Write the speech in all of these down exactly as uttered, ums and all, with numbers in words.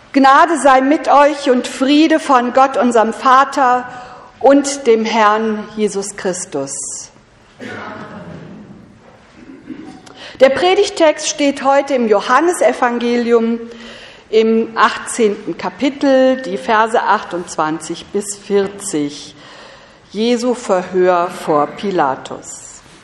Gnade sei mit euch und Friede von Gott, unserem Vater und dem Herrn Jesus Christus. Der Predigtext steht heute im Johannesevangelium im achtzehnten Kapitel, die Verse achtundzwanzig bis vierzig. Jesu Verhör vor Pilatus.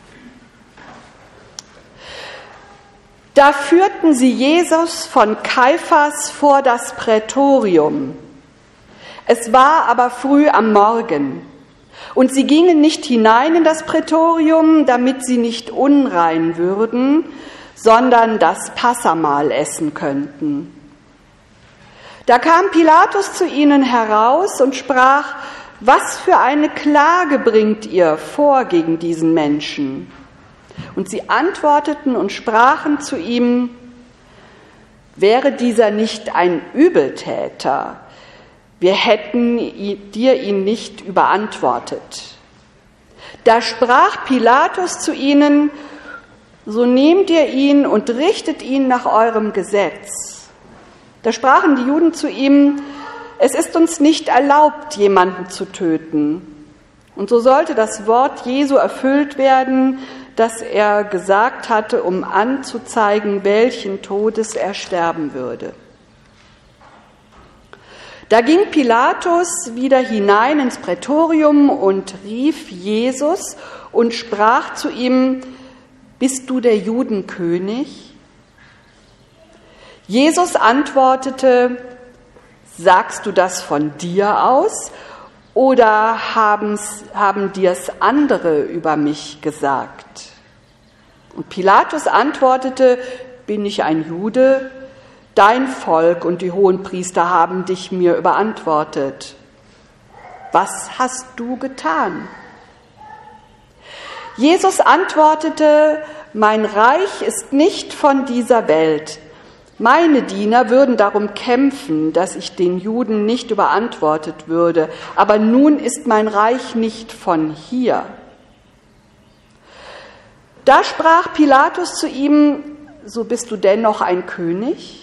Da führten sie Jesus von Kaiphas vor das Prätorium. Es war aber früh am Morgen, und sie gingen nicht hinein in das Prätorium, damit sie nicht unrein würden, sondern das Passamahl essen könnten. Da kam Pilatus zu ihnen heraus und sprach: Was für eine Klage bringt ihr vor gegen diesen Menschen? Und sie antworteten und sprachen zu ihm: Wäre dieser nicht ein Übeltäter, wir hätten dir ihn nicht überantwortet. Da sprach Pilatus zu ihnen: So nehmt ihr ihn und richtet ihn nach eurem Gesetz. Da sprachen die Juden zu ihm: Es ist uns nicht erlaubt, jemanden zu töten. Und so sollte das Wort Jesu erfüllt werden, das er gesagt hatte, um anzuzeigen, welchen Todes er sterben würde. Da ging Pilatus wieder hinein ins Prätorium und rief Jesus und sprach zu ihm: Bist du der Judenkönig? Jesus antwortete: Sagst du das von dir aus, oder haben's, haben dir's andere über mich gesagt? Und Pilatus antwortete: Bin ich ein Jude? Dein Volk und die Hohenpriester haben dich mir überantwortet. Was hast du getan? Jesus antwortete: Mein Reich ist nicht von dieser Welt. Meine Diener würden darum kämpfen, dass ich den Juden nicht überantwortet würde, aber nun ist mein Reich nicht von hier. Da sprach Pilatus zu ihm: So bist du dennoch ein König?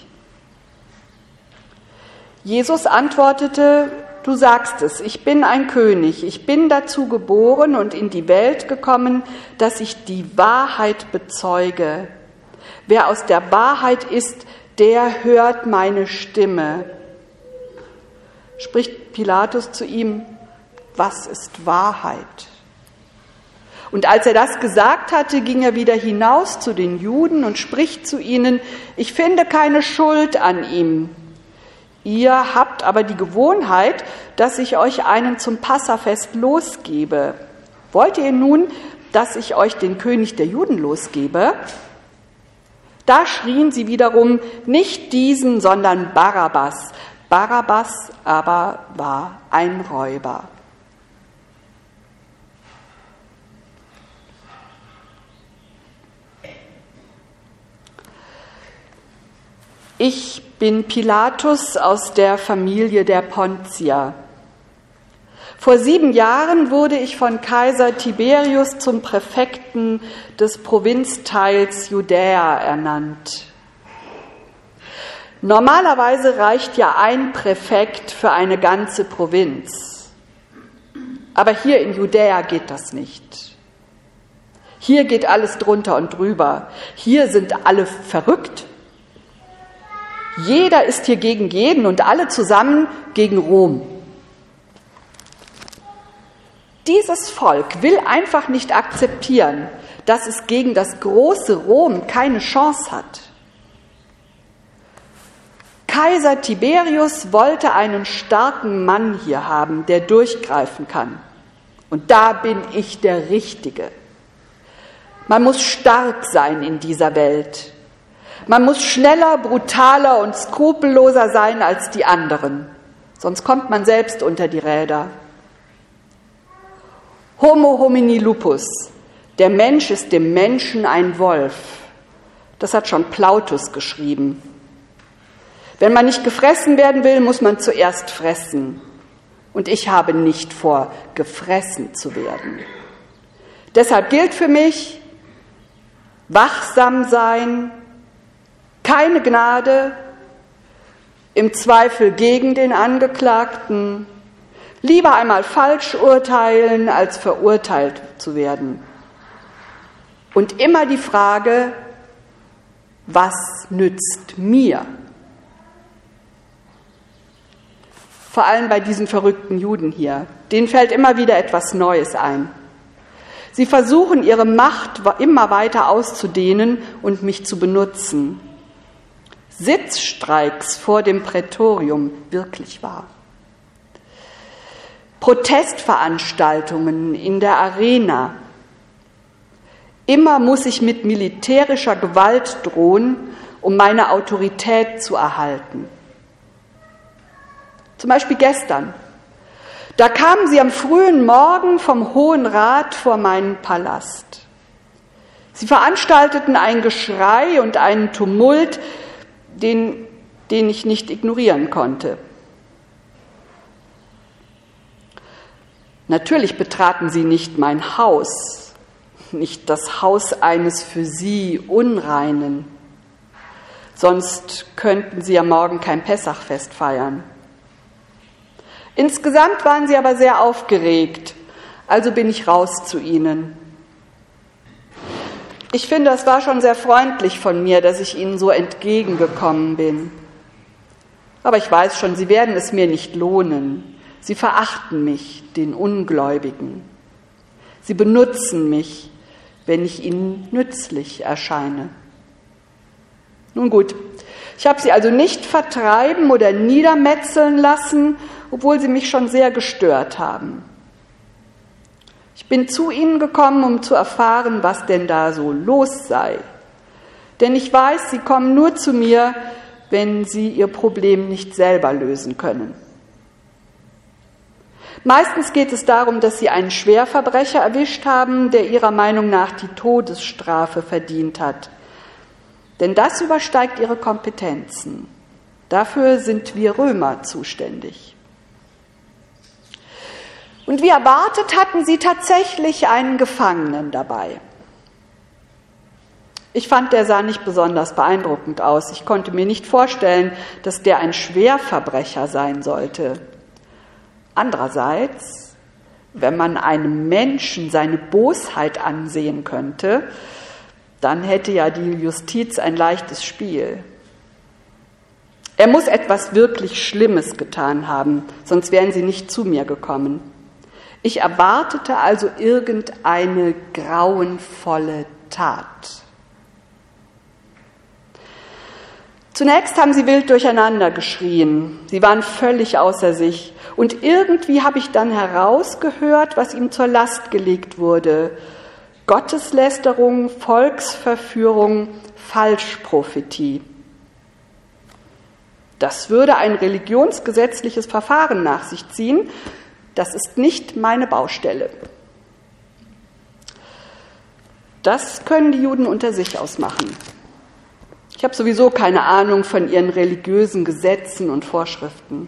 Jesus antwortete: Du sagst es, ich bin ein König. Ich bin dazu geboren und in die Welt gekommen, dass ich die Wahrheit bezeuge. Wer aus der Wahrheit ist, der hört meine Stimme. Spricht Pilatus zu ihm: Was ist Wahrheit? Und als er das gesagt hatte, ging er wieder hinaus zu den Juden und spricht zu ihnen: Ich finde keine Schuld an ihm. Ihr habt aber die Gewohnheit, dass ich euch einen zum Passafest losgebe. Wollt ihr nun, dass ich euch den König der Juden losgebe? Da schrien sie wiederum: Nicht diesen, sondern Barabbas. Barabbas aber war ein Räuber. Ich bin Pilatus aus der Familie der Pontier. Vor sieben Jahren wurde ich von Kaiser Tiberius zum Präfekten des Provinzteils Judäa ernannt. Normalerweise reicht ja ein Präfekt für eine ganze Provinz. Aber hier in Judäa geht das nicht. Hier geht alles drunter und drüber. Hier sind alle verrückt. Jeder ist hier gegen jeden und alle zusammen gegen Rom. Dieses Volk will einfach nicht akzeptieren, dass es gegen das große Rom keine Chance hat. Kaiser Tiberius wollte einen starken Mann hier haben, der durchgreifen kann. Und da bin ich der Richtige. Man muss stark sein in dieser Welt. Man muss schneller, brutaler und skrupelloser sein als die anderen, sonst kommt man selbst unter die Räder. Homo homini lupus, der Mensch ist dem Menschen ein Wolf. Das hat schon Plautus geschrieben. Wenn man nicht gefressen werden will, muss man zuerst fressen. Und ich habe nicht vor, gefressen zu werden. Deshalb gilt für mich: wachsam sein, keine Gnade, im Zweifel gegen den Angeklagten, lieber einmal falsch urteilen, als verurteilt zu werden. Und immer die Frage, was nützt mir? Vor allem bei diesen verrückten Juden hier. Denen fällt immer wieder etwas Neues ein. Sie versuchen, ihre Macht immer weiter auszudehnen und mich zu benutzen. Sitzstreiks vor dem Prätorium, wirklich wahr. Protestveranstaltungen in der Arena. Immer muss ich mit militärischer Gewalt drohen, um meine Autorität zu erhalten. Zum Beispiel gestern. Da kamen sie am frühen Morgen vom Hohen Rat vor meinen Palast. Sie veranstalteten ein Geschrei und einen Tumult, den, den ich nicht ignorieren konnte. Natürlich betraten sie nicht mein Haus, nicht das Haus eines für sie Unreinen. Sonst könnten sie ja morgen kein Pessachfest feiern. Insgesamt waren sie aber sehr aufgeregt, also bin ich raus zu ihnen. Ich finde, es war schon sehr freundlich von mir, dass ich ihnen so entgegengekommen bin. Aber ich weiß schon, sie werden es mir nicht lohnen. Sie verachten mich, den Ungläubigen. Sie benutzen mich, wenn ich ihnen nützlich erscheine. Nun gut, ich habe sie also nicht vertreiben oder niedermetzeln lassen, obwohl sie mich schon sehr gestört haben. Ich bin zu ihnen gekommen, um zu erfahren, was denn da so los sei. Denn ich weiß, sie kommen nur zu mir, wenn sie ihr Problem nicht selber lösen können. Meistens geht es darum, dass sie einen Schwerverbrecher erwischt haben, der ihrer Meinung nach die Todesstrafe verdient hat. Denn das übersteigt ihre Kompetenzen. Dafür sind wir Römer zuständig. Und wie erwartet hatten sie tatsächlich einen Gefangenen dabei. Ich fand, der sah nicht besonders beeindruckend aus. Ich konnte mir nicht vorstellen, dass der ein Schwerverbrecher sein sollte. Andererseits, wenn man einem Menschen seine Bosheit ansehen könnte, dann hätte ja die Justiz ein leichtes Spiel. Er muss etwas wirklich Schlimmes getan haben, sonst wären sie nicht zu mir gekommen. Ich erwartete also irgendeine grauenvolle Tat. Zunächst haben sie wild durcheinander geschrien. Sie waren völlig außer sich. Und irgendwie habe ich dann herausgehört, was ihm zur Last gelegt wurde. Gotteslästerung, Volksverführung, Falschprophetie. Das würde ein religionsgesetzliches Verfahren nach sich ziehen. Das ist nicht meine Baustelle. Das können die Juden unter sich ausmachen. Ich habe sowieso keine Ahnung von ihren religiösen Gesetzen und Vorschriften.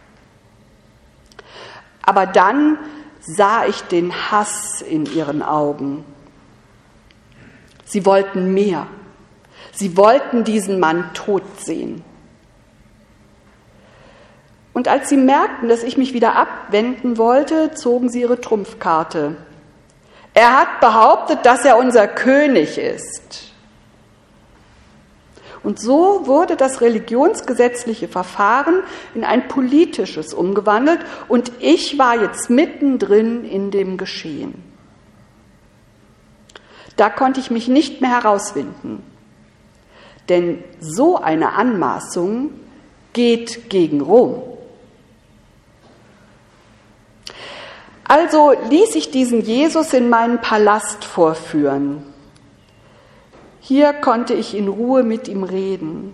Aber dann sah ich den Hass in ihren Augen. Sie wollten mehr. Sie wollten diesen Mann tot sehen. Und als sie merkten, dass ich mich wieder abwenden wollte, zogen sie ihre Trumpfkarte. Er hat behauptet, dass er unser König ist. Und so wurde das religionsgesetzliche Verfahren in ein politisches umgewandelt und ich war jetzt mittendrin in dem Geschehen. Da konnte ich mich nicht mehr herauswinden, denn so eine Anmaßung geht gegen Rom. Also ließ ich diesen Jesus in meinen Palast vorführen. Hier konnte ich in Ruhe mit ihm reden.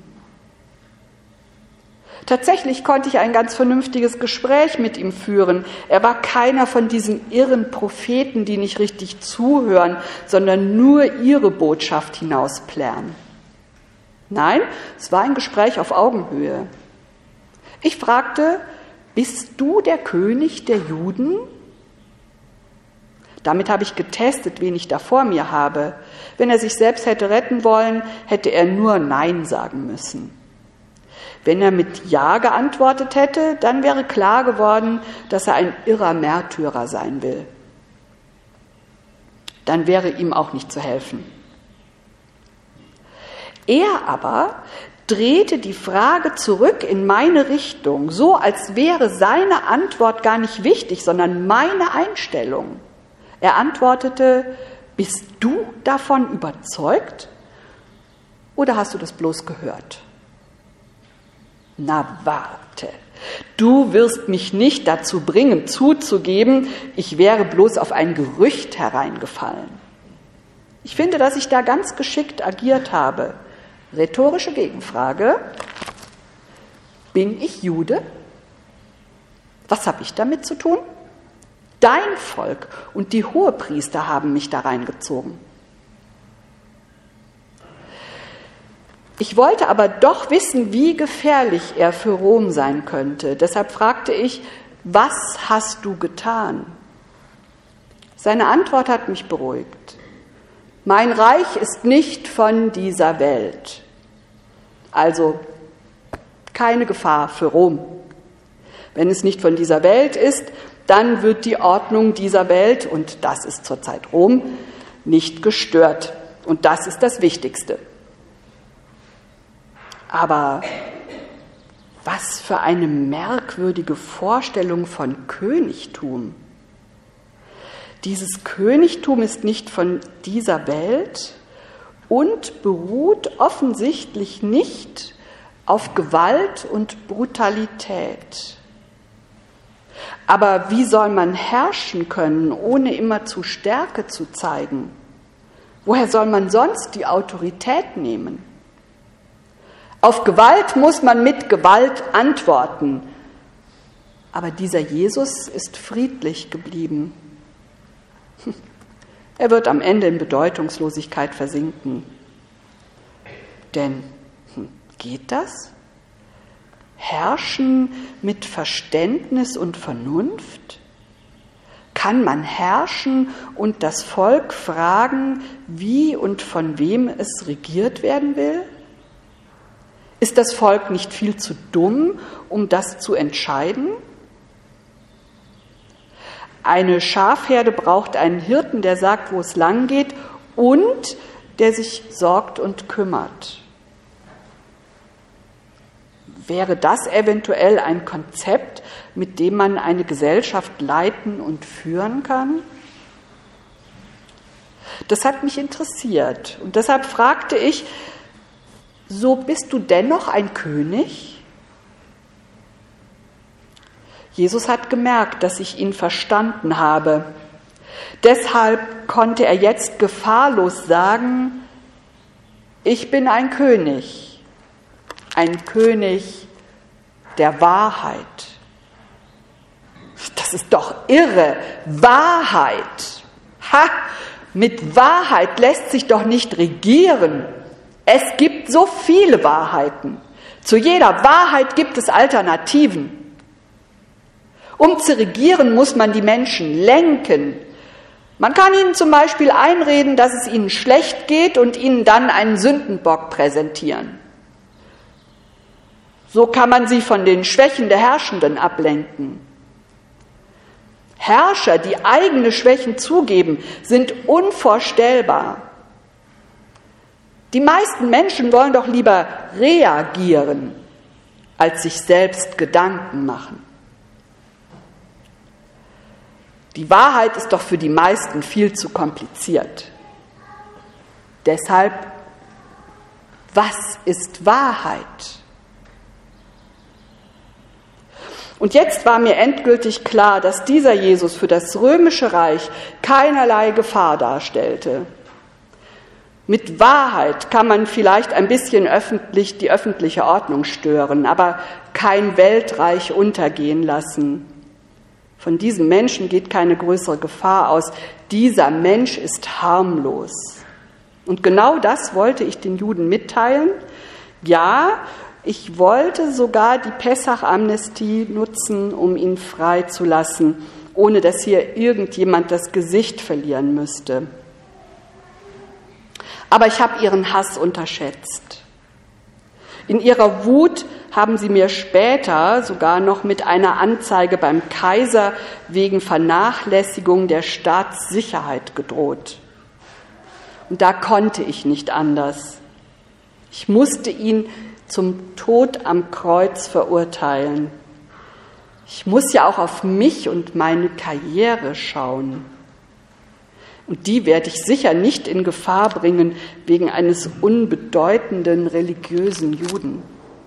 Tatsächlich konnte ich ein ganz vernünftiges Gespräch mit ihm führen. Er war keiner von diesen irren Propheten, die nicht richtig zuhören, sondern nur ihre Botschaft hinausplärren. Nein, es war ein Gespräch auf Augenhöhe. Ich fragte, bist du der König der Juden? Damit habe ich getestet, wen ich da vor mir habe. Wenn er sich selbst hätte retten wollen, hätte er nur Nein sagen müssen. Wenn er mit Ja geantwortet hätte, dann wäre klar geworden, dass er ein irrer Märtyrer sein will. Dann wäre ihm auch nicht zu helfen. Er aber drehte die Frage zurück in meine Richtung, so als wäre seine Antwort gar nicht wichtig, sondern meine Einstellung. Er antwortete: Bist du davon überzeugt oder hast du das bloß gehört? Na warte, du wirst mich nicht dazu bringen, zuzugeben, ich wäre bloß auf ein Gerücht hereingefallen. Ich finde, dass ich da ganz geschickt agiert habe. Rhetorische Gegenfrage: Bin ich Jude? Was habe ich damit zu tun? Dein Volk und die Hohepriester haben mich da reingezogen. Ich wollte aber doch wissen, wie gefährlich er für Rom sein könnte. Deshalb fragte ich: Was hast du getan? Seine Antwort hat mich beruhigt. Mein Reich ist nicht von dieser Welt. Also keine Gefahr für Rom. Wenn es nicht von dieser Welt ist, dann wird die Ordnung dieser Welt, und das ist zurzeit Rom, nicht gestört. Und das ist das Wichtigste. Aber was für eine merkwürdige Vorstellung von Königtum. Dieses Königtum ist nicht von dieser Welt und beruht offensichtlich nicht auf Gewalt und Brutalität. Aber wie soll man herrschen können, ohne immerzu Stärke zu zeigen? Woher soll man sonst die Autorität nehmen? Auf Gewalt muss man mit Gewalt antworten. Aber dieser Jesus ist friedlich geblieben. Er wird am Ende in Bedeutungslosigkeit versinken. Denn geht das? Herrschen mit Verständnis und Vernunft? Kann man herrschen und das Volk fragen, wie und von wem es regiert werden will? Ist das Volk nicht viel zu dumm, um das zu entscheiden? Eine Schafherde braucht einen Hirten, der sagt, wo es lang geht und der sich sorgt und kümmert. Wäre das eventuell ein Konzept, mit dem man eine Gesellschaft leiten und führen kann? Das hat mich interessiert und deshalb fragte ich: So bist du dennoch ein König? Jesus hat gemerkt, dass ich ihn verstanden habe. Deshalb konnte er jetzt gefahrlos sagen: Ich bin ein König, ein König der Wahrheit. Das ist doch irre, Wahrheit. Ha, mit Wahrheit lässt sich doch nicht regieren. Es gibt so viele Wahrheiten. Zu jeder Wahrheit gibt es Alternativen. Um zu regieren, muss man die Menschen lenken. Man kann ihnen zum Beispiel einreden, dass es ihnen schlecht geht und ihnen dann einen Sündenbock präsentieren. So kann man sie von den Schwächen der Herrschenden ablenken. Herrscher, die eigene Schwächen zugeben, sind unvorstellbar. Die meisten Menschen wollen doch lieber reagieren, als sich selbst Gedanken machen. Die Wahrheit ist doch für die meisten viel zu kompliziert. Deshalb, was ist Wahrheit? Und jetzt war mir endgültig klar, dass dieser Jesus für das römische Reich keinerlei Gefahr darstellte. Mit Wahrheit kann man vielleicht ein bisschen öffentlich die öffentliche Ordnung stören, aber kein Weltreich untergehen lassen. Von diesem Menschen geht keine größere Gefahr aus. Dieser Mensch ist harmlos. Und genau das wollte ich den Juden mitteilen. Ja, ich wollte sogar die Pessach-Amnestie nutzen, um ihn freizulassen, ohne dass hier irgendjemand das Gesicht verlieren müsste. Aber ich habe ihren Hass unterschätzt. In ihrer Wut haben sie mir später sogar noch mit einer Anzeige beim Kaiser wegen Vernachlässigung der Staatssicherheit gedroht. Und da konnte ich nicht anders. Ich musste ihn zum Tod am Kreuz verurteilen. Ich muss ja auch auf mich und meine Karriere schauen. Und die werde ich sicher nicht in Gefahr bringen wegen eines unbedeutenden religiösen Juden.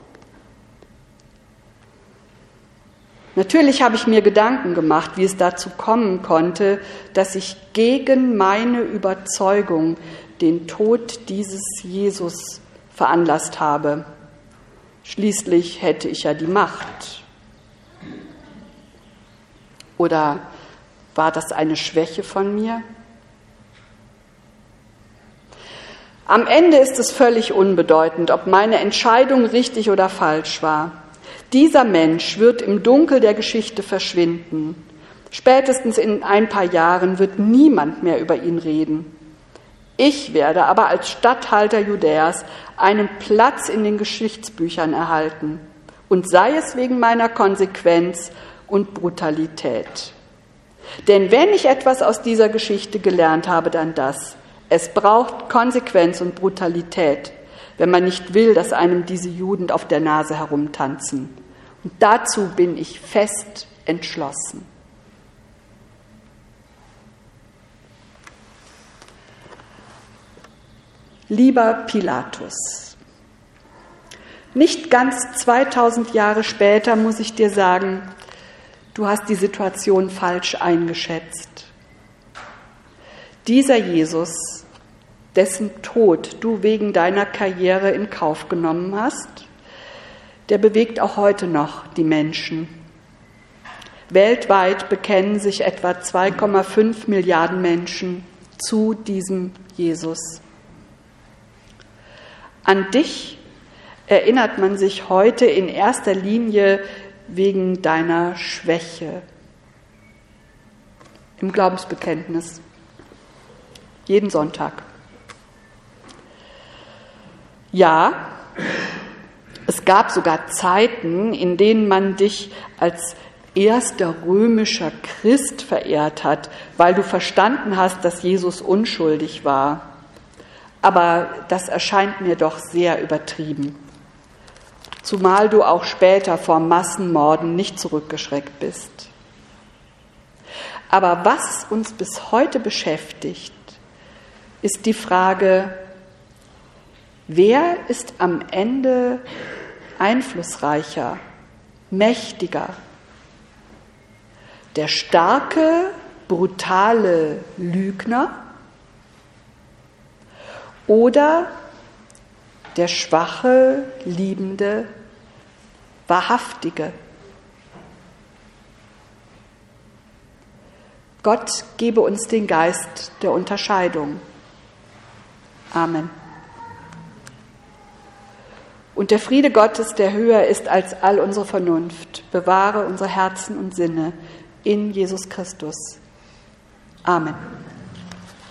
Natürlich habe ich mir Gedanken gemacht, wie es dazu kommen konnte, dass ich gegen meine Überzeugung den Tod dieses Jesus veranlasst habe. Schließlich hätte ich ja die Macht. Oder war das eine Schwäche von mir? Am Ende ist es völlig unbedeutend, ob meine Entscheidung richtig oder falsch war. Dieser Mensch wird im Dunkel der Geschichte verschwinden. Spätestens in ein paar Jahren wird niemand mehr über ihn reden. Ich werde aber als Statthalter Judäas einen Platz in den Geschichtsbüchern erhalten, und sei es wegen meiner Konsequenz und Brutalität. Denn wenn ich etwas aus dieser Geschichte gelernt habe, dann das: Es braucht Konsequenz und Brutalität, wenn man nicht will, dass einem diese Juden auf der Nase herumtanzen. Und dazu bin ich fest entschlossen. Lieber Pilatus, nicht ganz zweitausend Jahre später muss ich dir sagen, du hast die Situation falsch eingeschätzt. Dieser Jesus, dessen Tod du wegen deiner Karriere in Kauf genommen hast, der bewegt auch heute noch die Menschen. Weltweit bekennen sich etwa zwei Komma fünf Milliarden Menschen zu diesem Jesus. An dich erinnert man sich heute in erster Linie wegen deiner Schwäche im Glaubensbekenntnis. Jeden Sonntag. Ja, es gab sogar Zeiten, in denen man dich als erster römischer Christ verehrt hat, weil du verstanden hast, dass Jesus unschuldig war. Aber das erscheint mir doch sehr übertrieben. Zumal du auch später vor Massenmorden nicht zurückgeschreckt bist. Aber was uns bis heute beschäftigt, ist die Frage, wer ist am Ende einflussreicher, mächtiger? Der starke, brutale Lügner oder der schwache, liebende, wahrhaftige? Gott gebe uns den Geist der Unterscheidung. Amen. Und der Friede Gottes, der höher ist als all unsere Vernunft, bewahre unsere Herzen und Sinne in Jesus Christus. Amen.